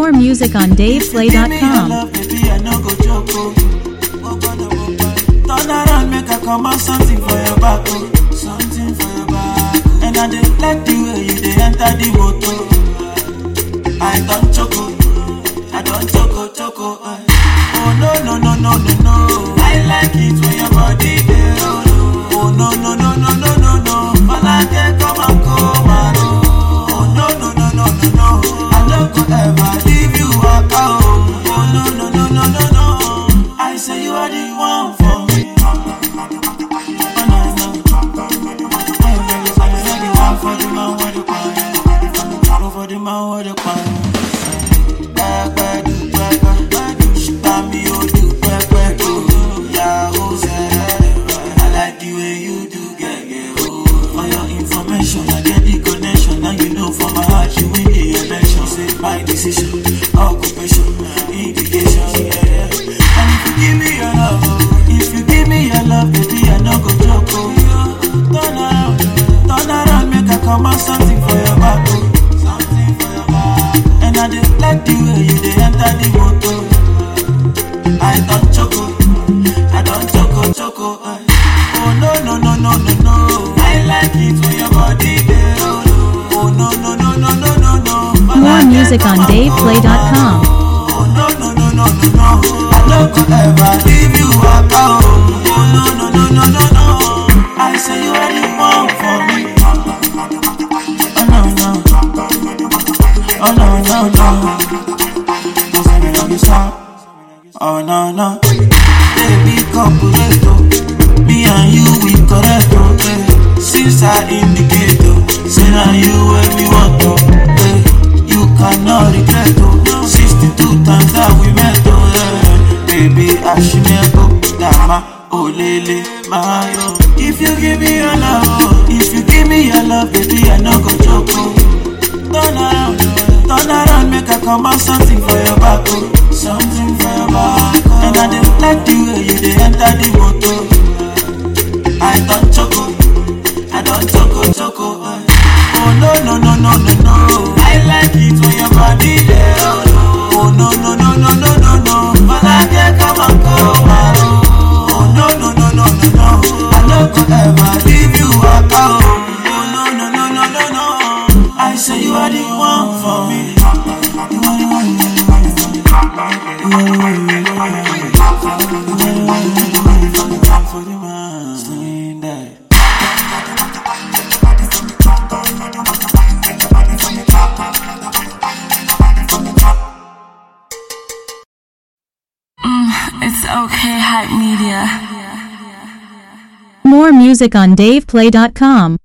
More music on DavePlay.com. Turn around, make I come out something for your back, something for your back. And I dey like the way you dey enter the motor. I don't choco, choco. Oh no. I like it when your body dey roll. Oh no. All I get come and come and oh no. I don't go ever leave you out. Oh no. I say you are the one for me. For the man with the pan. She buy me oh do yeah, oh I like the way you do get for your information, I get the connection. Now you know for my heart you win the election. Say my decision, occupation, indication, yeah. And if you give me your love, baby, I no go joke. Turn around, make I come out something for your back, And I dey like the way you dey enter the motor. I don't choco. Oh no. I like it when your body dey roll. Oh no. More music on DavePlay.com. Oh no. I don't go ever leave you out. Oh no. I say you are the one for me. Oh no. Oh no. Baby, corporato. Me and you, we correct, Since I indicate, say now you where we want to. You cannot regret, 62 times that we met, Baby, Ashimeko, Dama, Olele, Mayo. If you give me your love, baby, I no go joke. Turn around, make I come out something for your back, something for your back. And I dey like the way you dey enter the motor. I don't choco. Oh no. I like it when your body dey roll. Oh no. But I get come and come out. Oh no. I no go ever leave you out. Oh no. I say you are the one for me. You are the one. For the man, sling that. It's okay, Hype Media. More music on DavePlay.com.